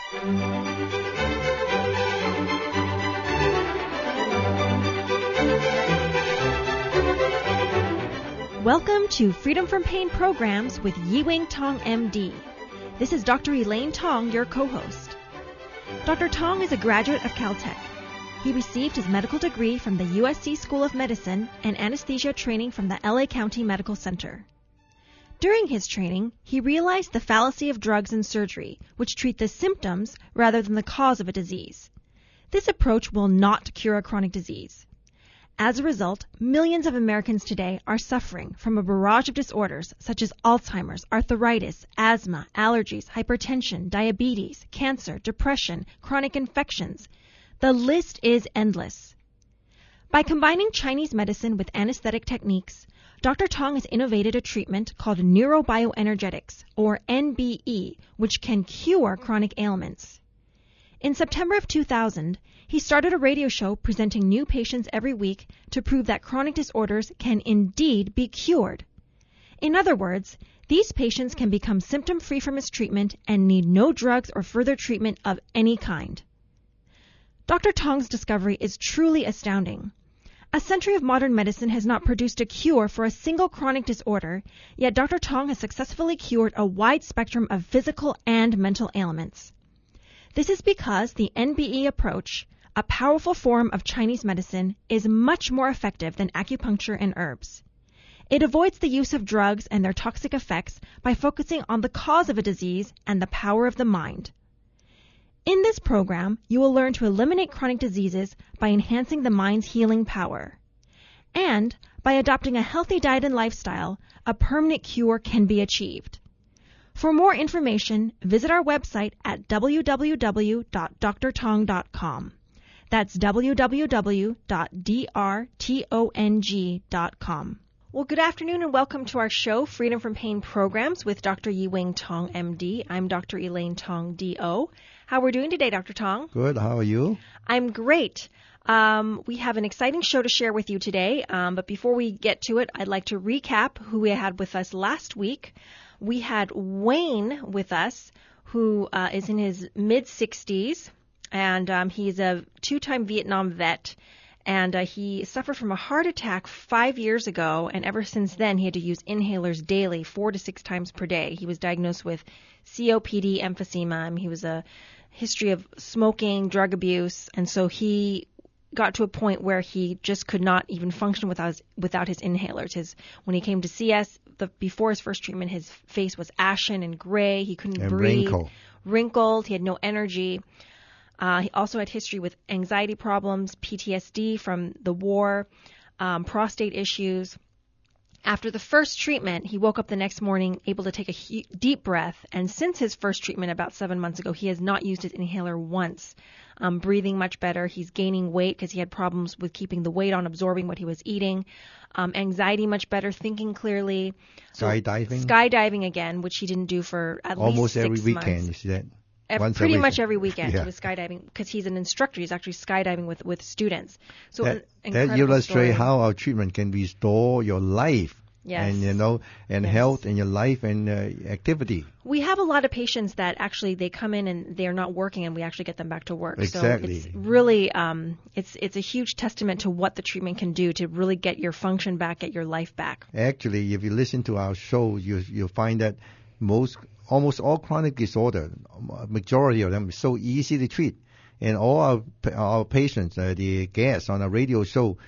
Welcome to Freedom from Pain Programs with Yi-Wing Tong, MD. This is Dr. Elaine Tong, your co-host. Dr. Tong is a graduate of Caltech. He received his medical degree from the USC School of Medicine and anesthesia training from the LA County Medical Center. During his training, he realized the fallacy of drugs and surgery, which treat the symptoms rather than the cause of a disease. This approach will not cure a chronic disease. As a result, millions of Americans today are suffering from a barrage of disorders such as Alzheimer's, arthritis, asthma, allergies, hypertension, diabetes, cancer, depression, chronic infections. The list is endless. By combining Chinese medicine with anesthetic techniques, Dr. Tong has innovated a treatment called neurobioenergetics, or NBE, which can cure chronic ailments. In September of 2000, he started a radio show presenting new patients every week to prove that chronic disorders can indeed be cured. In other words, these patients can become symptom-free from his treatment and need no drugs or further treatment of any kind. Dr. Tong's discovery is truly astounding. A century of modern medicine has not produced a cure for a single chronic disorder, yet Dr. Tong has successfully cured a wide spectrum of physical and mental ailments. This is because the NBE approach, a powerful form of Chinese medicine, is much more effective than acupuncture and herbs. It avoids the use of drugs and their toxic effects by focusing on the cause of a disease and the power of the mind. In this program, you will learn to eliminate chronic diseases by enhancing the mind's healing power. And by adopting a healthy diet and lifestyle, a permanent cure can be achieved. For more information, visit our website at www.drtong.com. That's www.drtong.com. Well, good afternoon and welcome to our show, Freedom from Pain Programs with Dr. Yi-Wing Tong, MD. I'm Dr. Elaine Tong, DO. How are we doing today, Dr. Tong? Good. How are you? I'm great. We have an exciting show to share with you today, but before we get to it, I'd like to recap who we had with us last week. We had Wayne with us, who is in his mid-60s, and he's a two-time Vietnam vet, and he suffered from a heart attack 5 years ago, and ever since then he had to use inhalers daily, 4 to 6 times per day. He was diagnosed with COPD, emphysema. He was a history of smoking, drug abuse, and so he got to a point where he just could not even function without his inhalers. When he came to see us, before his first treatment, his face was ashen and gray. He couldn't breathe. Wrinkled. He had no energy. He also had history with anxiety problems, PTSD from the war, prostate issues. After the first treatment, he woke up the next morning able to take a deep breath, and since his first treatment about 7 months ago, he has not used his inhaler once. Breathing much better. He's gaining weight because he had problems with keeping the weight on, absorbing what he was eating. Anxiety much better, thinking clearly. Skydiving again, which he didn't do for at almost least 6 every months. weekend, you see that? Pretty much every weekend yeah. He was skydiving because he's an instructor. He's actually skydiving with students. So that incredible illustrates story. how our treatment can restore your life. Yes. And health in your life and activity. We have a lot of patients that actually they come in and they're not working, and we actually get them back to work. Exactly. So it's really it's a huge testament to what the treatment can do to really get your function back, get your life back. Actually, if you listen to our show, you'll find that almost all chronic disorder, majority of them, is so easy to treat, and all our patients, the guests on our radio show,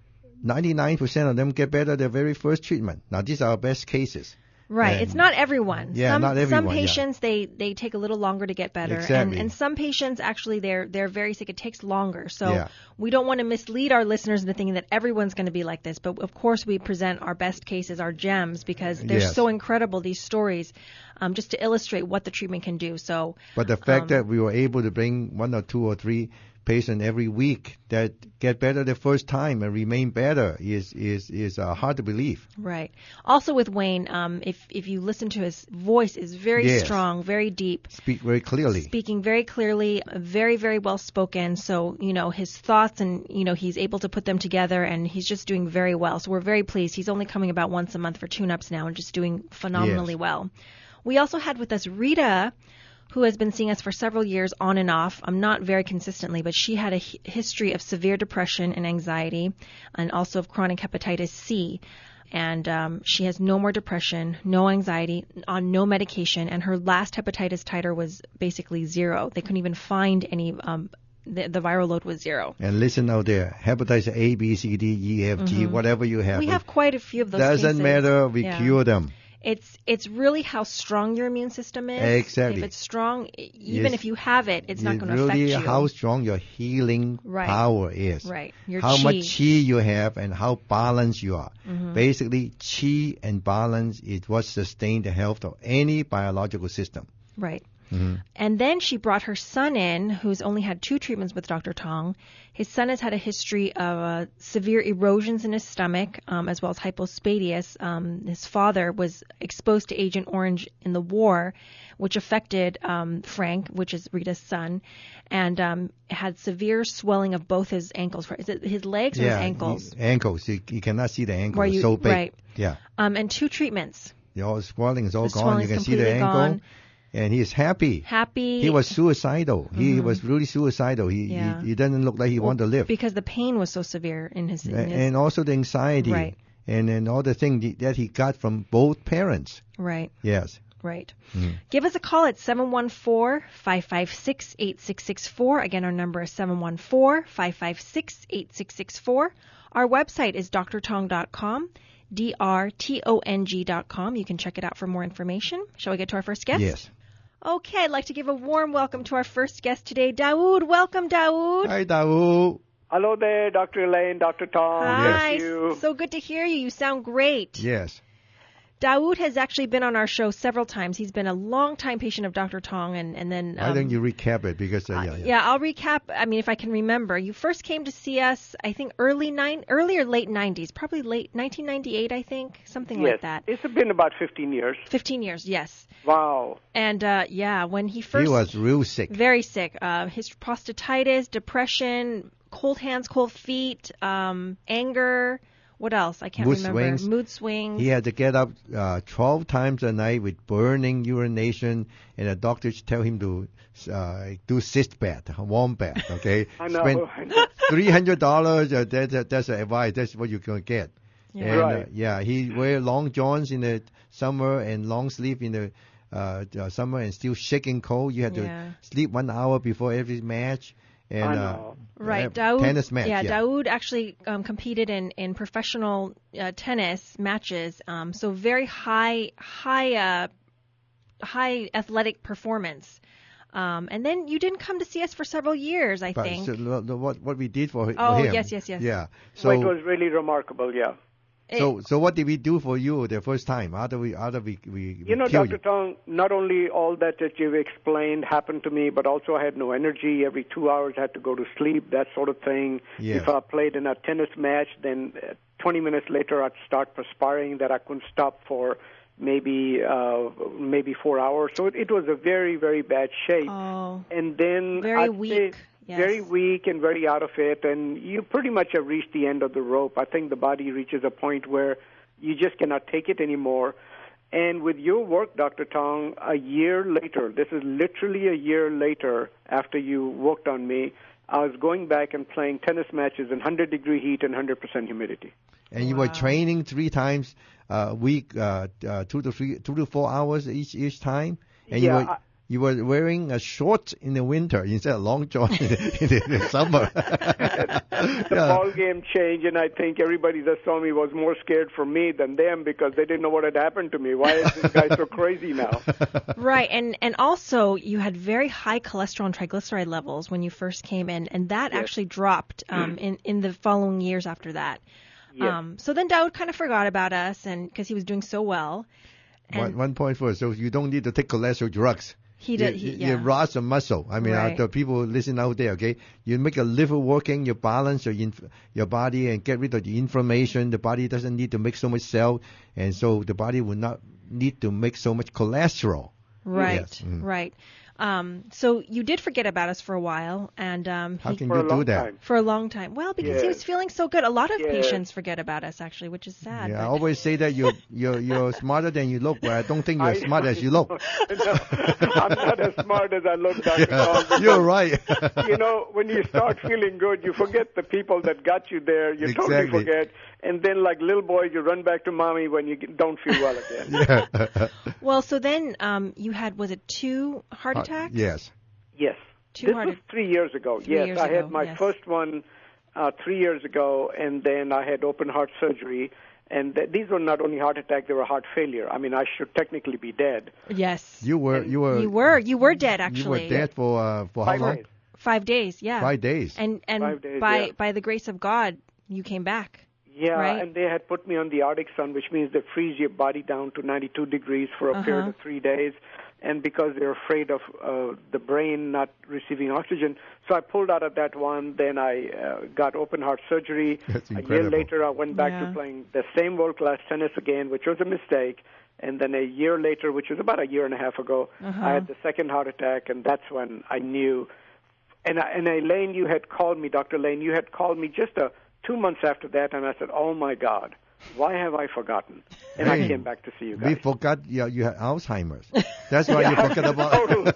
99% of them get better their very first treatment. Now, these are our best cases. Right. And it's not everyone. Yeah, not everyone. Some patients, they take a little longer to get better. Exactly. And some patients, actually, they're very sick. It takes longer. So we don't want to mislead our listeners into thinking that everyone's going to be like this. But, of course, we present our best cases, our gems, because they're so incredible, these stories, just to illustrate what the treatment can do. But the fact that we were able to bring 1 or 2 or 3 patient every week that get better the first time and remain better is hard to believe. Right. Also with Wayne, if you listen to his voice, is very strong, very deep. Speaking very clearly, very, very well spoken. So, his thoughts and, he's able to put them together, and he's just doing very well. So we're very pleased. He's only coming about once a month for tune-ups now and just doing phenomenally well. We also had with us Rita, who has been seeing us for several years on and off, not very consistently, but she had a history of severe depression and anxiety and also of chronic hepatitis C. And she has no more depression, no anxiety, on no medication, and her last hepatitis titer was basically 0. They couldn't even find any, the viral load was 0. And listen out there, hepatitis A, B, C, D, E, F, G, whatever you have. We have quite a few of those Doesn't cases. matter, we cure them. It's really how strong your immune system is. Exactly. If it's strong, even if you have it, it's not going to really affect you. How strong your healing power is. Right. Your how chi. much chi you have and how balanced you are. Basically, chi and balance is what sustains the health of any biological system. Right. And then she brought her son in, who's only had 2 treatments with Dr. Tong. His son has had a history of severe erosions in his stomach, as well as hypospadias. His father was exposed to Agent Orange in the war, which affected Frank, which is Rita's son, and had severe swelling of both his ankles. Is it his legs or his ankles? Ankles. You cannot see the ankle. It's so big. Right. Yeah. And 2 treatments. The swelling is all The gone. You can see the ankle. Gone. And he is happy. Happy. He was suicidal. He was really suicidal. He doesn't look like he wanted to live. Because the pain was so severe in his... And also the anxiety. Right. And all the things that he got from both parents. Right. Yes. Right. Give us a call at 714-556-8664. Again, our number is 714-556-8664. Our website is drtong.com. drtong.com. You can check it out for more information. Shall we get to our first guest? Yes. Okay, I'd like to give a warm welcome to our first guest today, Dawood. Welcome, Dawood. Hi, Dawood. Hello there, Dr. Elaine, Dr. Tong. Hi. Thank you. So good to hear you. You sound great. Yes. Dawood has actually been on our show several times. He's been a long-time patient of Dr. Tong, and then... Why don't you recap it? Because yeah, I'll recap. I mean, if I can remember. You first came to see us, I think, early or late 90s, probably late 1998, I think, something like that. It's been about 15 years. 15 years, yes. Wow. And, when he first... He was real sick. Very sick. His prostatitis, depression, cold hands, cold feet, anger... What else? I can't remember. Mood swings. He had to get up 12 times a night with burning urination, and the doctors tell him to do cyst bath, warm bath, okay? I know. Spend $300, that's the advice. That's what you're going to get. Yeah. And, right. he wear long johns in the summer and long sleeve in the summer and still shaking cold. You had to sleep 1 hour before every match. And, I know. Right, Dawood. Tennis match. Yeah, Dawood actually competed in professional tennis matches. So very high athletic performance. And then you didn't come to see us for several years, I think. So, what we did for him. Oh, yes. Yeah. So it was really remarkable, yeah. So what did we do for you the first time? After we Dr. Tong, not only all that you've explained happened to me, but also I had no energy. Every 2 hours I had to go to sleep, that sort of thing. Yes. If I played in a tennis match, then 20 minutes later I'd start perspiring that I couldn't stop for maybe 4 hours. So it was a very, very bad shape. Oh, and then very weak. Yes. Very weak and very out of it, and you pretty much have reached the end of the rope. I think the body reaches a point where you just cannot take it anymore. And with your work, Dr. Tong, a year later, this is literally a year later after you worked on me, I was going back and playing tennis matches in 100-degree heat and 100% humidity. And you were training 3 times a week, 2 to 4 hours each time? And you were wearing a shorts in the winter instead of long johns in the summer. The ball game changed, and I think everybody that saw me was more scared for me than them because they didn't know what had happened to me. Why is this guy so crazy now? Right, and also you had very high cholesterol and triglyceride levels when you first came in, and that actually dropped in the following years after that. Yes. So then Dawood kind of forgot about us, and because he was doing so well. And 1 point first, so you don't need to take cholesterol drugs. He did. You lost some muscle. I mean, the people listen out there, okay? You make your liver working, you balance your body and get rid of the inflammation. The body doesn't need to make so much cell, and so the body will not need to make so much cholesterol. Right, Yes. right. So you did forget about us for a while, and How can For a you do long that? time. for a long time. Well, because he Yes. was feeling so good. A lot of Yes. patients forget about us, actually, which is sad. Yeah, I but- always say that you're smarter than you look, but I don't think you're as smart as you look. No, I'm not as smart as I look, Dr. Tom. because, You're right. You know, when you start feeling good, you forget the people that got you there. You totally Exactly. forget. And then, like little boys, you run back to mommy when you don't feel well again. Yeah. Well, so then you had, was it 2 heart attacks? Yes. Yes. Two This heart was 3 years ago. 3 Yes, years I ago, had my yes. first one 3 years ago, and then I had open heart surgery. And these were not only heart attack; they were heart failure. I mean, I should technically be dead. Yes. You were You were dead, you actually. were dead for how 5 long? days. 5 days, yeah. 5 days. And 5 days, by yeah. by the grace of God, you came back. Yeah, Right. and they had put me on the Arctic sun, which means they freeze your body down to 92 degrees for a period of 3 days. And because they're afraid of the brain not receiving oxygen, so I pulled out of that one. Then I got open heart surgery. That's A year incredible. later, I went back Yeah. to playing the same world-class tennis again, which was a mistake. And then a year later, which was about a year and a half ago, I had the second heart attack, and that's when I knew. And Elaine, you had called me, Dr. Lane, you had called me just 2 months after that, and I said, oh, my God, why have I forgotten? And I Hey, came back to see you We guys. forgot you had Alzheimer's. That's why you forgot about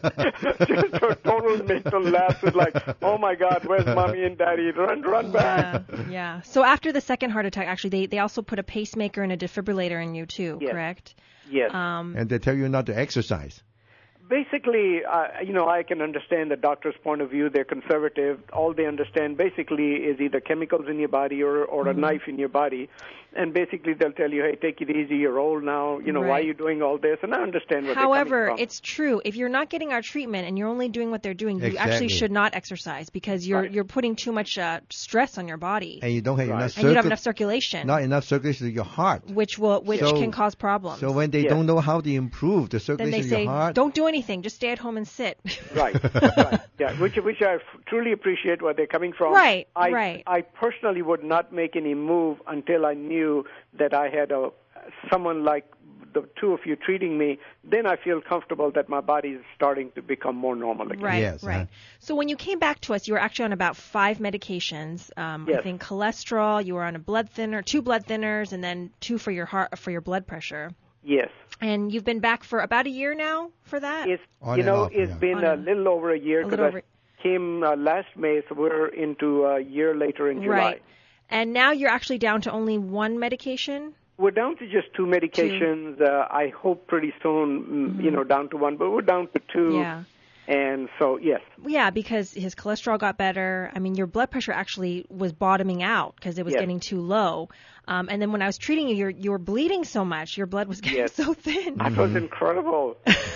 Just a total mental lapse. It's like, oh, my God, where's Mommy and Daddy? Run back. Yeah. So after the second heart attack, actually, they also put a pacemaker and a defibrillator in you, too, Yes. correct? Yes. and they tell you not to exercise. Basically, I can understand the doctor's point of view. They're conservative. All they understand basically is either chemicals in your body or a knife in your body. And basically, they'll tell you, hey, take it easy. You're old now. Why are Right. you doing all this? And I understand where they're However, coming from. it's true. If you're not getting our treatment and you're only doing what they're doing, you Exactly. actually should not exercise because you're putting too much stress on your body, And you don't have Right. enough and you don't have enough circulation. circulation, Not enough circulation to your heart. which So- can cause problems. So when they Yes. don't know how to improve the then circulation they of say, your heart, don't do anything, just stay at home and sit. Right. Right. Yeah. Which I truly appreciate where they're coming from. Right, I, right. I personally would not make any move until I knew that I had someone like the two of you treating me. Then I feel comfortable that my body is starting to become more normal again. Right, Yes, right. So when you came back to us, you were actually on about 5 medications. I Yes. think cholesterol. You were on a blood thinner, 2 blood thinners, and then 2 for your heart for your blood pressure. Yes. And you've been back for about a year now for that. It's On and off, it's yeah. been On a and- little over a year A little over- because I came last May, so we're into a year later in July. Right. And now you're actually down to only 1 medication. We're down to just 2 medications. I hope pretty soon, down to 1, but we're down to 2. Yeah. And so, yes. Yeah, because his cholesterol got better. I mean, your blood pressure actually was bottoming out because it was Yes. getting too low. And then when I was treating you, you were bleeding so much. Your blood was getting Yes. so thin. That was incredible.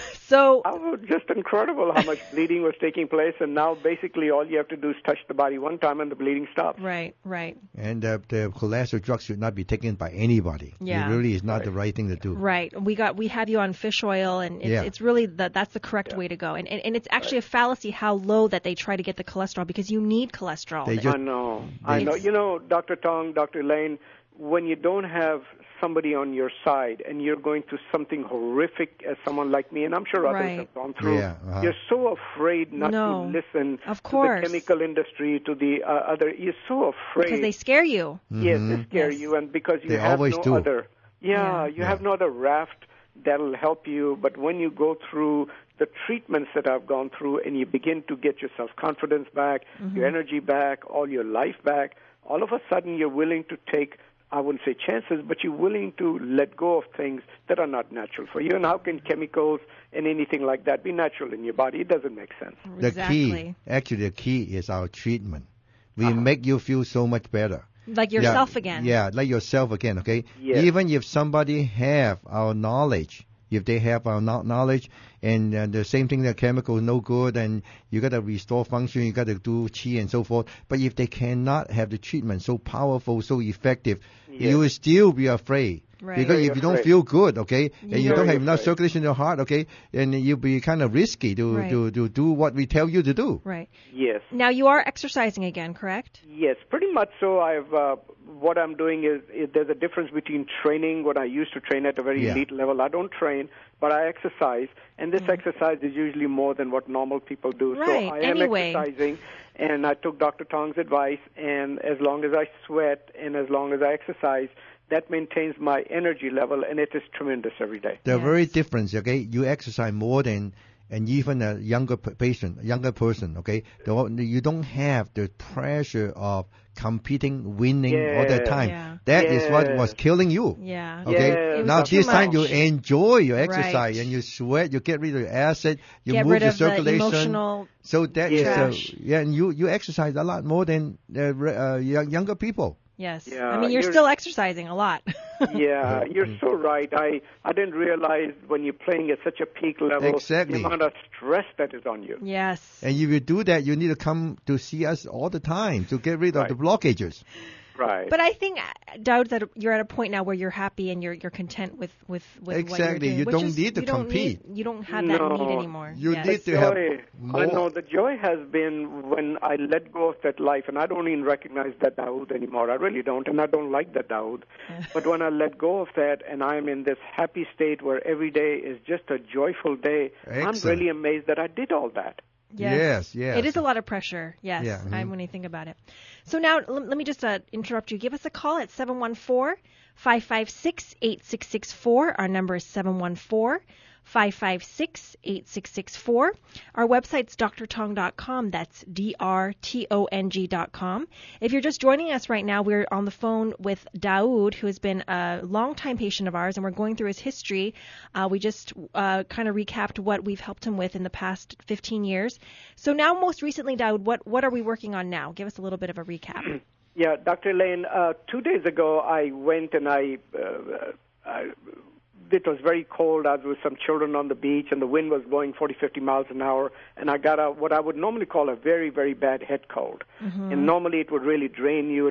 So That was just incredible how much bleeding was taking place. And now basically all you have to do is touch the body one time and the bleeding stops. right. and the cholesterol drugs should not be taken by anybody. Yeah. It really is not the right thing to do. Right. We have you on fish oil, and it's really that's the correct way to go. And it's actually a fallacy how low that they try to get the cholesterol because you need cholesterol. They just- I know. You know, Dr. Tong, Dr. Lane, when you don't have somebody on your side and you're going through something horrific as someone like me, and I'm sure others Right. have gone through, Yeah, you're so afraid not No. to listen Of to course. the chemical industry, to the other. You're so afraid. because they scare you. Yes, they scare Yes. you, and because you They have always no do. other. Yeah. You have no other raft that'll help you. But when you go through the treatments that I've gone through, and you begin to get your self-confidence back, your energy back, all your life back, all of a sudden you're willing to take, I wouldn't say chances, but you're willing to let go of things that are not natural for you. And how can chemicals and anything like that be natural in your body? It doesn't make sense. Exactly. The key is our treatment. We make you feel so much better. Like yourself again. Yeah, like yourself again, okay? Yes. Even if somebody have our knowledge, if they have our knowledge, and the same thing, the chemical is no good, and you got to restore function, you got to do qi and so forth. But if they cannot have the treatment so powerful, so effective, you will still be afraid. Right. Because Very if you don't afraid. feel good, okay, and you Very don't have enough afraid. circulation in your heart, okay, and you'll be kind of risky to Right. to do what we tell you to do. Right. Yes. Now you are exercising again, correct? Yes, pretty much so. I've what I'm doing is there's a difference between training when I used to train at a very elite level. I don't train, but I exercise, and this exercise is usually more than what normal people do. Right. So I am exercising, and I took Dr. Tong's advice, and as long as I sweat and as long as I exercise, that maintains my energy level, and it is tremendous every day. They're very different, okay? You exercise more than and even a younger person, okay? You don't have the pressure of competing, winning all the time. Yeah. That is what was killing you. Yeah. Okay. Yes. Now this time much. you enjoy your exercise Right. and you sweat, you get rid of the acid, you Get move rid the of the circulation. emotional So that trash. is and you exercise a lot more than younger people. Yes. Yeah, I mean, you're still exercising a lot. Yeah, you're so right. I didn't realize when you're playing at such a peak level, Exactly. the amount of stress that is on you. Yes. And if you do that, you need to come to see us all the time to get rid of the blockages. Right. But I think, Daud, that you're at a point now where you're happy and you're content with what you're Exactly. doing. You which don't is- need to you don't compete. you don't have that need anymore. You Yes. need to have Joy, more. I know the joy has been when I let go of that life, and I don't even recognize that Dawood anymore. I really don't, and I don't like that Dawood. But when I let go of that, and I'm in this happy state where every day is just a joyful day, I'm Excellent. really amazed that I did all that. Yes, yes. It is a lot of pressure, yes, Yeah, when you think about it. So now, let me just interrupt you. Give us a call at 714-556-8664. Our number is 714-556-8664. Our website's drtong.com. That's drtong.com. If you're just joining us right now, we're on the phone with Daoud, who has been a longtime patient of ours, and we're going through his history. We just kind of recapped what we've helped him with in the past 15 years. So now, most recently, Daoud, what are we working on now? Give us a little bit of a recap. Yeah, Dr. Lane, 2 days ago I went and it was very cold. I was with some children on the beach, and the wind was blowing 40, 50 miles an hour, and I got what I would normally call a very, very bad head cold. And normally it would really drain you.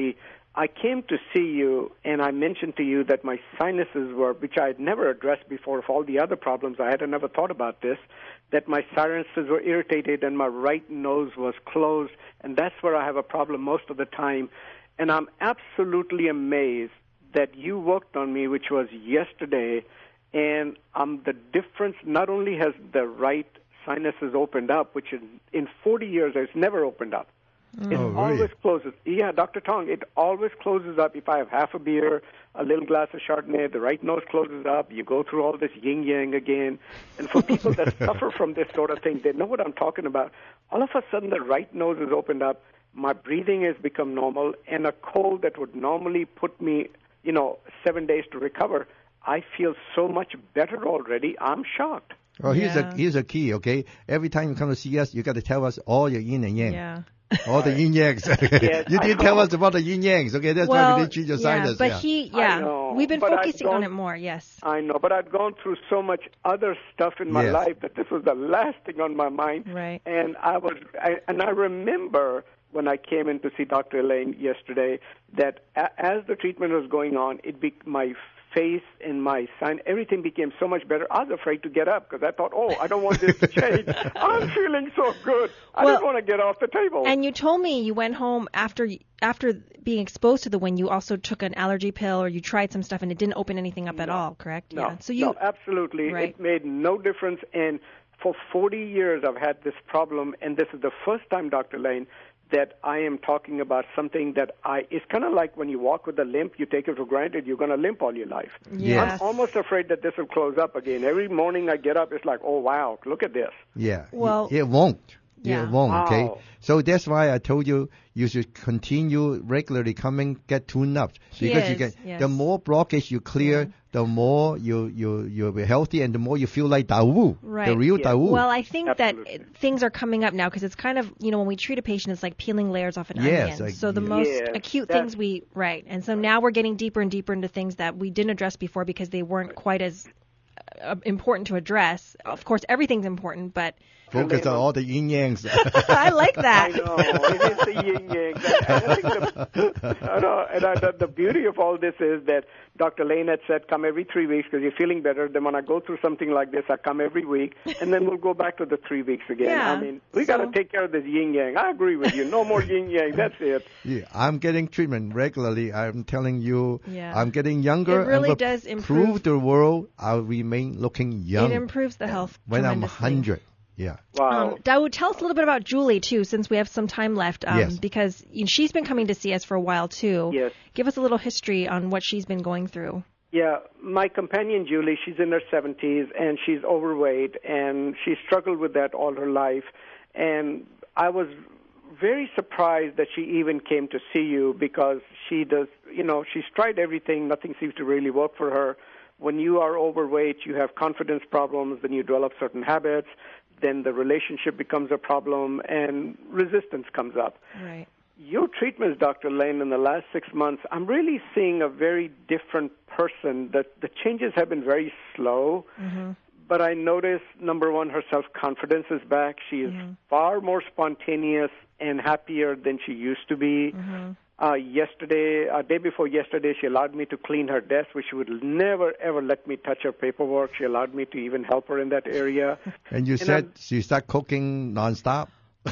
I came to see you, and I mentioned to you that my sinuses were, which I had never addressed before, of all the other problems I had, I never thought about this, that my sinuses were irritated and my right nose was closed, and that's where I have a problem most of the time. And I'm absolutely amazed that you worked on me, which was yesterday, and the difference, not only has the right sinuses opened up, which in 40 years has never opened up. It always closes. Yeah, Dr. Tong, it always closes up. If I have half a beer, a little glass of Chardonnay, the right nose closes up. You go through all this yin-yang again. And for people that suffer from this sort of thing, they know what I'm talking about. All of a sudden, the right nose is opened up. My breathing has become normal, and a cold that would normally put me 7 days to recover, I feel so much better already. I'm shocked. Well, here's a key, okay? Every time you come to see us, you got to tell us all your yin and yang. Yeah. All the yin yangs. Yes, you didn't tell us about the yin yangs, okay? That's why we didn't treat your sinus. But I know, we've been but focusing on it more, yes. I know, but I've gone through so much other stuff in my life that this was the last thing on my mind. Right. And I remember when I came in to see Dr. Elaine yesterday that as the treatment was going on, my face and my sign, everything became so much better. I was afraid to get up because I thought, I don't want this to change. I'm feeling so good. I didn't want to get off the table. And you told me you went home after being exposed to the wind. You also took an allergy pill, or you tried some stuff, and it didn't open anything up at all, correct? No, yeah. So no, absolutely. Right. It made no difference. And for 40 years, I've had this problem, and this is the first time, Dr. Lane, that I am talking about something that it's kind of like when you walk with a limp, you take it for granted you're going to limp all your life. Yes. I'm almost afraid that this will close up again. Every morning I get up, it's like, oh, wow, look at this. Yeah. Well, it won't. Yeah. It won't, okay? Wow. So that's why I told you should continue regularly coming, get tuned up. Because the more blockage you clear, the more you'll be healthy, and the more you feel like Dawu, the real Dawu. Well, I think Absolutely. that things are coming up now because it's kind of, when we treat a patient, it's like peeling layers off an Yes, onion. So the most acute things and so now we're getting deeper and deeper into things that we didn't address before because they weren't quite as important to address. Of course, everything's important, but Focus on all the yin yangs. I like that. I know. It is the yin yang. The beauty of all this is that Dr. Lane had said, come every 3 weeks because you're feeling better. Then when I go through something like this, I come every week, and then we'll go back to the 3 weeks again. Yeah. I mean, we got to take care of this yin yang. I agree with you. No more yin yang. That's it. Yeah, I'm getting treatment regularly. I'm telling you, Yeah. I'm getting younger. It really and does improve. Prove the world I'll remain looking young. It improves the health when I'm tremendously. 100. Yeah. Wow. Dawood, tell us a little bit about Julie, too, since we have some time left, Yes. because she's been coming to see us for a while, too. Yes. Give us a little history on what she's been going through. Yeah, my companion Julie, she's in her 70s and she's overweight and she struggled with that all her life. And I was very surprised that she even came to see you because she does, she's tried everything. Nothing seems to really work for her. When you are overweight, you have confidence problems, then you develop certain habits, then the relationship becomes a problem and resistance comes up. Right. Your treatments, Dr. Lane, in the last 6 months, I'm really seeing a very different person. The changes have been very slow, but I notice, number one, her self-confidence is back. She is far more spontaneous and happier than she used to be. Day before yesterday, she allowed me to clean her desk, which she would never, ever let me touch her paperwork. She allowed me to even help her in that area. And you said she started cooking nonstop?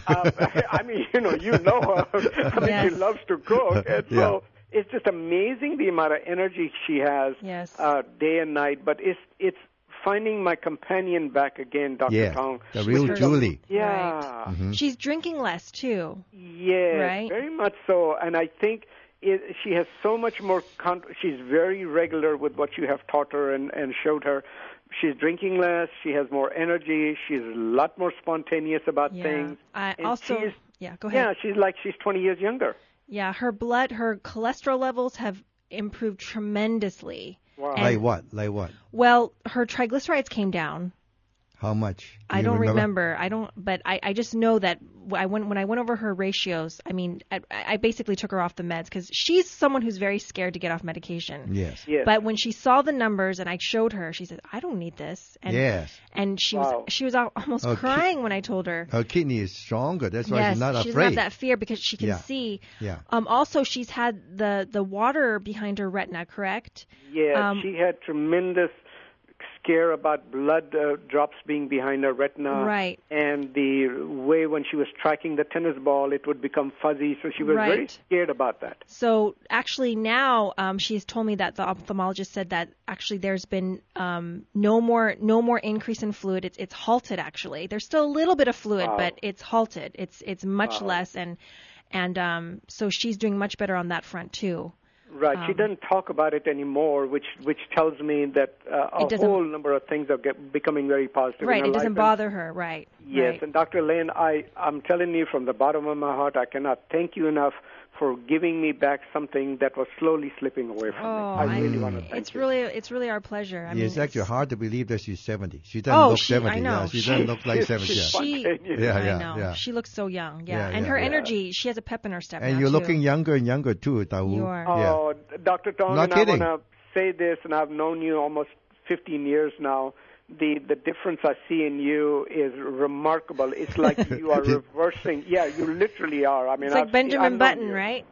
I mean, you know her. I mean, Yes. she loves to cook. And so it's just amazing the amount of energy she has day and night. But it's finding my companion back again, Dr. Tong. The real With her- Julie. Yeah. Right. She's drinking less, too. Yes, Right? very much so. And I think she has so much more, she's very regular with what you have taught her and showed her. She's drinking less. She has more energy. She's a lot more spontaneous about things. And Go ahead. Yeah, she's 20 years younger. Yeah, her cholesterol levels have improved tremendously. Wow. Like what? Well, her triglycerides came down. How much? I don't remember. But I just know that when I went over her ratios, I mean, I basically took her off the meds because she's someone who's very scared to get off medication. Yes. But when she saw the numbers and I showed her, she said, "I don't need this." And, Yes. And she was almost crying when I told her. Her kidney is stronger. That's why she's not she afraid. doesn't have that fear because she can see. Yeah. Also, she's had the water behind her retina, correct? Yeah, she had tremendous scare about blood drops being behind her retina. Right. And the way when she was tracking the tennis ball, it would become fuzzy. So she was very scared about that. So actually now she's told me that the ophthalmologist said that actually there's been no more increase in fluid. It's halted actually. There's still a little bit of fluid, but it's halted. It's much less and so she's doing much better on that front too. Right. She doesn't talk about it anymore, which tells me that a whole number of things are becoming very positive. Right. In her It doesn't life. bother her. Right. Yes. Right. And Dr. Lane, I'm telling you from the bottom of my heart, I cannot thank you enough for giving me back something that was slowly slipping away from me. I really want to thank you. It's really our pleasure. I mean, it's actually hard to believe that she's 70. She doesn't look 70. I know. Yeah, she doesn't look like 70. I know. She looks so young. Yeah. And her energy, she has a pep in her step. And now, you're too. looking younger and younger too, Dawood. You are. Oh, Dr. Tong, Not and kidding. I want to say this, and I've known you almost 15 years now. The difference I see in you is remarkable. It's like you are reversing. Yeah, you literally are. I mean, it's like Benjamin Button, right?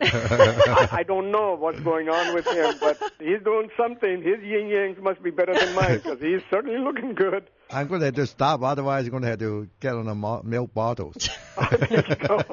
I don't know what's going on with him, but he's doing something. His yin-yangs must be better than mine because he's certainly looking good. I'm going to have to stop. Otherwise, I'm going to have to get on the milk bottles. There you go.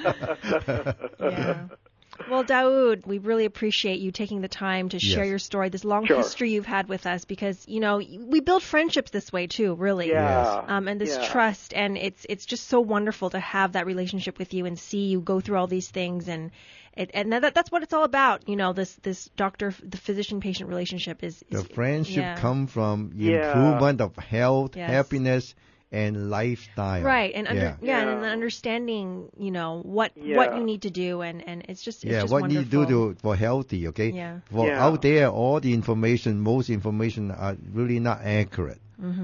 Yeah. Well, Dawood, we really appreciate you taking the time to share your story, this long history you've had with us, because, we build friendships this way, too, really. Yeah. And this trust, and it's just so wonderful to have that relationship with you and see you go through all these things, and that's what it's all about, this the physician-patient relationship is the friendship come from improvement of health, happiness, and lifestyle. Right, and and then understanding, what you need to do, and it's just what wonderful. you need to do for healthy, okay? Yeah. For out there, all the information, most information are really not accurate. Mm-hmm.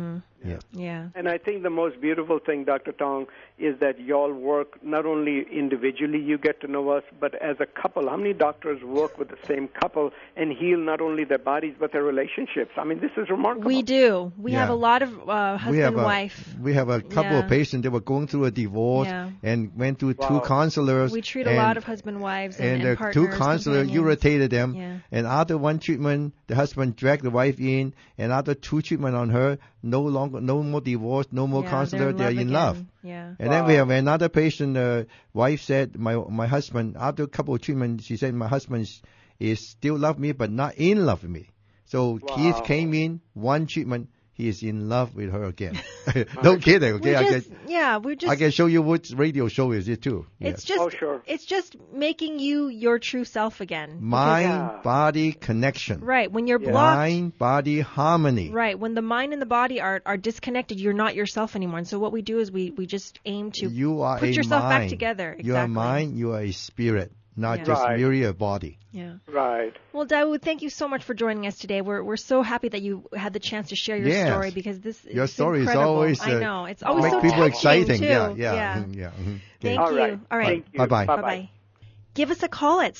Yeah. Yeah. And I think the most beautiful thing, Dr. Tong, is that y'all work not only individually, you get to know us, but as a couple. How many doctors work with the same couple and heal not only their bodies but their relationships? I mean, this is remarkable. We do. We Yeah. have a lot of husband-wife. We have a couple of Yeah. patients that were going through a divorce Yeah. and went to Wow. two counselors. We treat a lot of husband-wives and the partners. two counselors companions. irritated them. Yeah. And after one treatment, the husband dragged the wife in. And after two treatment on her, no more divorce, no more Yeah, counselor. They're in again. love. Yeah. And then we have another patient. Wife said, my husband, after a couple of treatments, she said, my husband is still love me, but not in love with me. So Keith came in, one treatment, he is in love with her again. No kidding, okay? I can show you what radio show is it too. It's Yes. just, it's just making you your true self again. Mind, body connection. Right. When you're blocked. Mind, body harmony. Right. When the mind and the body are disconnected, you're not yourself anymore. And so what we do is we just aim to put yourself back together. Exactly. You are a mind, you are a spirit, not just merely a body. Yeah. Right. Well, Dawood, thank you so much for joining us today. We're so happy that you had the chance to share your story because your story incredible. is always I know it's always make so people exciting. Too. Yeah. Thank All you. right. All right. Thank you. Bye-bye. Bye-bye. Give us a call at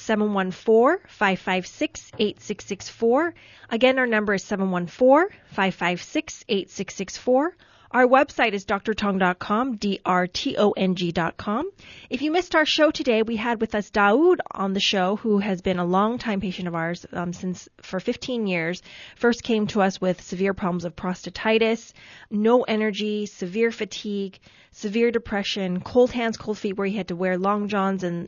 714-556-8664. Again, our number is 714-556-8664. Our website is drtong.com, drtong.com. If you missed our show today, we had with us Dawood on the show, who has been a longtime patient of ours for 15 years. First came to us with severe problems of prostatitis, no energy, severe fatigue, severe depression, cold hands, cold feet, where he had to wear long johns and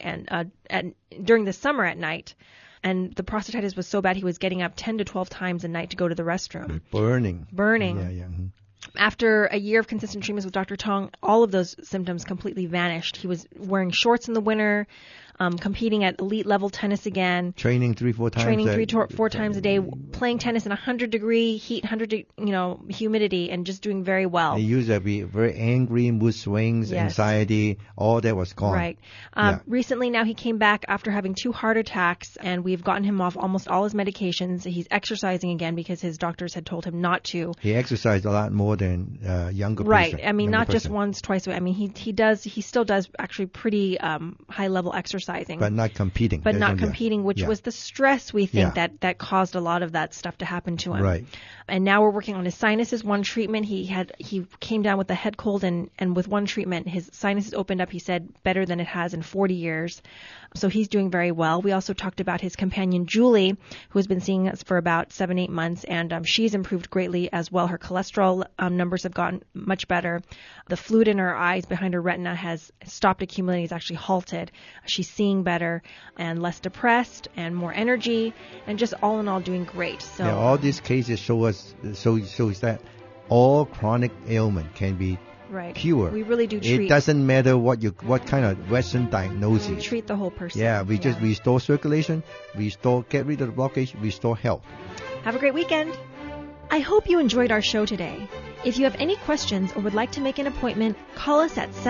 during the summer at night. And the prostatitis was so bad he was getting up 10 to 12 times a night to go to the restroom. Burning. Yeah. After a year of consistent treatments with Dr. Tong, all of those symptoms completely vanished. He was wearing shorts in the winter, competing at elite level tennis again. Training 3-4 times. Training 3-4 times a day, playing tennis in 100-degree heat, humidity, and just doing very well. He used to be very angry, mood swings, anxiety, all that was gone. Right. Recently now he came back after having 2 heart attacks, and we've gotten him off almost all his medications. He's exercising again because his doctors had told him not to. He exercised a lot more than younger people. Right. I mean, not just once, twice a week. I mean, he still does actually pretty high-level exercising. But not competing. Which was the stress, we think, that caused a lot of that stuff to happen to him. Right. And now we're working on his sinuses. One treatment, he came down with a head cold, and with one treatment, his sinuses opened up, he said, better than it has in 40 years. So he's doing very well. We also talked about his companion, Julie, who has been seeing us for about 7-8 months, and she's improved greatly as well. Her cholesterol numbers have gotten much better. The fluid in her eyes behind her retina has stopped accumulating. It's actually halted. She's seeing better and less depressed and more energy, and just all in all doing great. So all these cases shows that all chronic ailment can be cured. We really do treat. It doesn't matter what kind of Western diagnosis. We treat the whole person. Yeah, we just restore circulation, get rid of the blockage, restore health. Have a great weekend. I hope you enjoyed our show today. If you have any questions or would like to make an appointment, call us at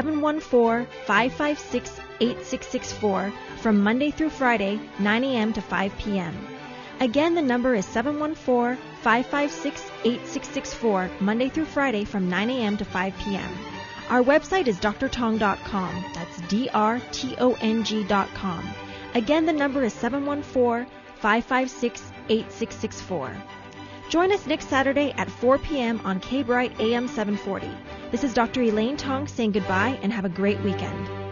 714-556-8664 from Monday through Friday, 9 a.m. to 5 p.m. Again, the number is 714-556-8664, Monday through Friday from 9 a.m. to 5 p.m. Our website is drtong.com. That's drtong.com. Again, the number is 714-556-8664. Join us next Saturday at 4 p.m. on K-Bright AM 740. This is Dr. Elaine Tong saying goodbye and have a great weekend.